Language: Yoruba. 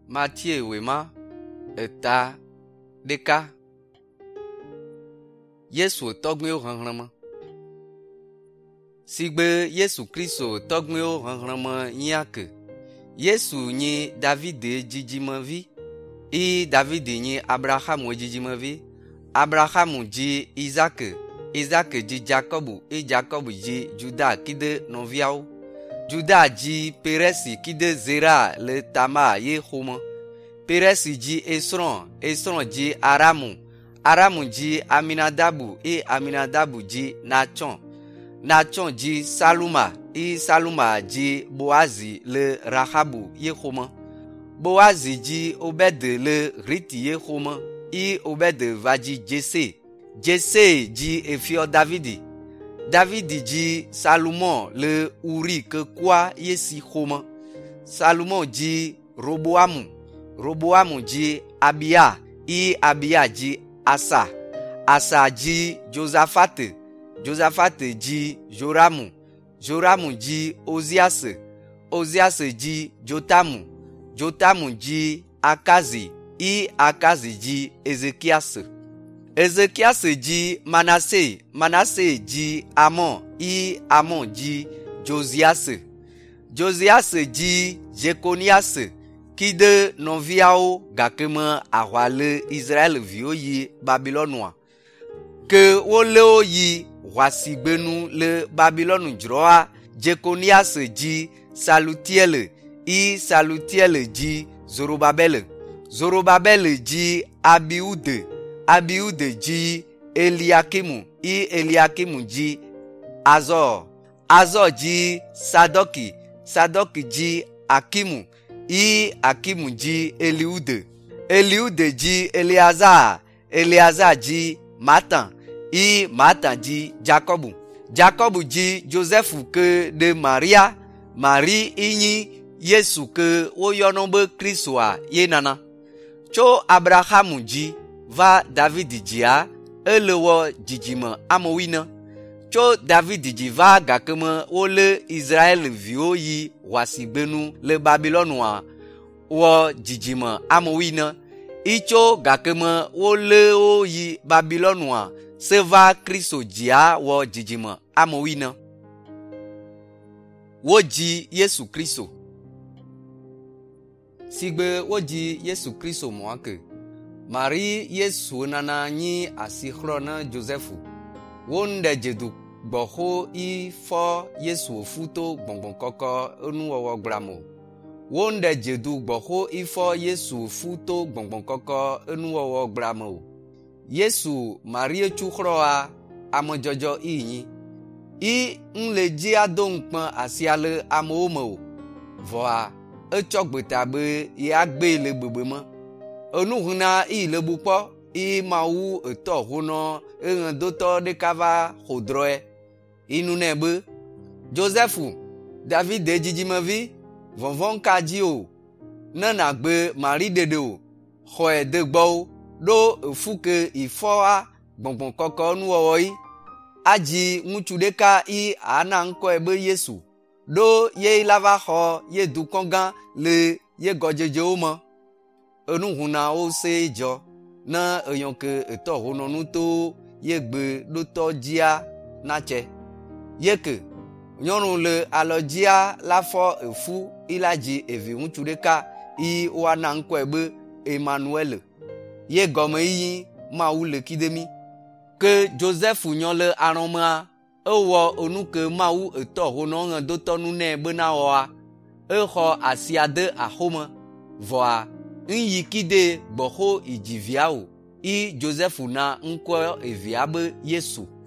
Matthieu wema eta deka Yesu tɔgbewo xexlẽme. Sigbe Yesu Kristo tɔgbewo xexlẽme nyake. Yesu nyi David dzidzimevi. David nyi Abraham dzidzimevi. Abraham dzi Isaac. Isaac dzi Jacob. Jacob dzi Juda kide nɔviawo. Juda dzi Perez kide Zera le Tama ye xome. Perez dzi Esron. Esron dzi Aramu. Aramu dzi Aminadabu. Aminadabu dzi Nachon. Nachon dzi Saluma. Saluma dzi Boazi le Rahabu ye xome. Boazi dzi Obed le Riti ye xome. Obed va dzi Jesse. Jesse dzi efio Davidi. Davidi dzi Salomon le Uri ke kwa ye si xome. Salomon dzi Roboamu. Roboamu dzi Abia. Abia dzi Asa. Asa dzi Josaphat. Josaphat dzi Joramu. Joramu dzi Ozias. Ozias dzi Jotamu. Jotamu dzi Akazi. Akazi dzi Ezekias. Ezekias dzi Manasse. Manasse dzi Amon. Amon dzi Josias. Josias dzi Jekonias. Kide nɔviawo gake me ahwa le Israel viwo yi Babilonoa. Ke wole wo yi hwasigbenu le Babilonu dzroa. Jekonias dzi Salutiel. Salutiel dzi Zorobabel. Zorobabel dzi Abiud. Abiud dzi Eliakimu. Eliakimu dzi Azor. Azor dzi Sadoki. Sadoki dzi Akimu. Akimu dzi Eliud. Eliud dzi Eleazar. Eleazar dzi Matan. Matan dzi Jacob. Jacob dzi Joseph ke de Maria. Marie nyi Yesu ke woyɔnɔ be Kristoa ye nana. Tso Abrahamu dzi va David dzia ele wɔ dzidzime amewine. Tso David dzi va gakeme wole Israel viwo yi hwasigbenu le Babilonoa wɔ dzidzime amewine. Tso gakeme wole wo yi Babilonoa se va Kristo dzia wɔ dzidzime amewine. Wo dzi Yesu Kristo. Sigbe wo dzi Yesu Kristo moake. Marie Yesu nana nyi asixlɔ na Joseph. Wo nde dzedu gbɔxo fɔ Yesu futo gbɔngbɔnkɔkɔ enuwɔwɔ glamo. Wo nde dzedu gbɔxo fɔ Yesu futo gbɔngbɔnkɔkɔ enuwɔwɔ glamo. Yesu Marie tsuxlɔa amedzɔdzɔ nyi. Nle dzi ado ŋukpe asia le amewo me o. Vɔa etsɔ gbeta be ye agbe le gbegbe me. Enuhuna le bukpɔ. Mawu etɔ honɔ eŋedotɔ ɖeka va xodrɔe. Nu ne be Joseph David dzidzimevi vɔvɔŋka dzi o. Ne nagbe Marie ɖeɖe o. Xɔe de gbɔwo ɖo efu ke ifɔa gbɔngbɔnkɔkɔ nuwɔwɔ yi. Adzi ŋutsu ɖeka ana ŋkɔe be Yesu. Ɖo ye la va xɔ ye dukɔ gã le ye gɔdzedzewo me. Enuhunawo se dzɔ ne eyɔ ke etɔ honɔnu to ye gbe ɖotɔ dzia natse. Ye ke nyɔnu le alɔdzia la fɔ efu la dzi evi ŋutsu ɖeka woana ŋkɔe be Emmanuel. Ye gɔme yi Mawu le kidemi. Ke Joseph nyɔ le arɔmea. Ewɔ enu ke Mawu etɔ honɔ ŋedotɔnu nɛ bena wɔa. Exɔ asia de axome. Vɔa yi kide gbɔxo idzivia o. Joseph na ŋkɔ evia be Yesu.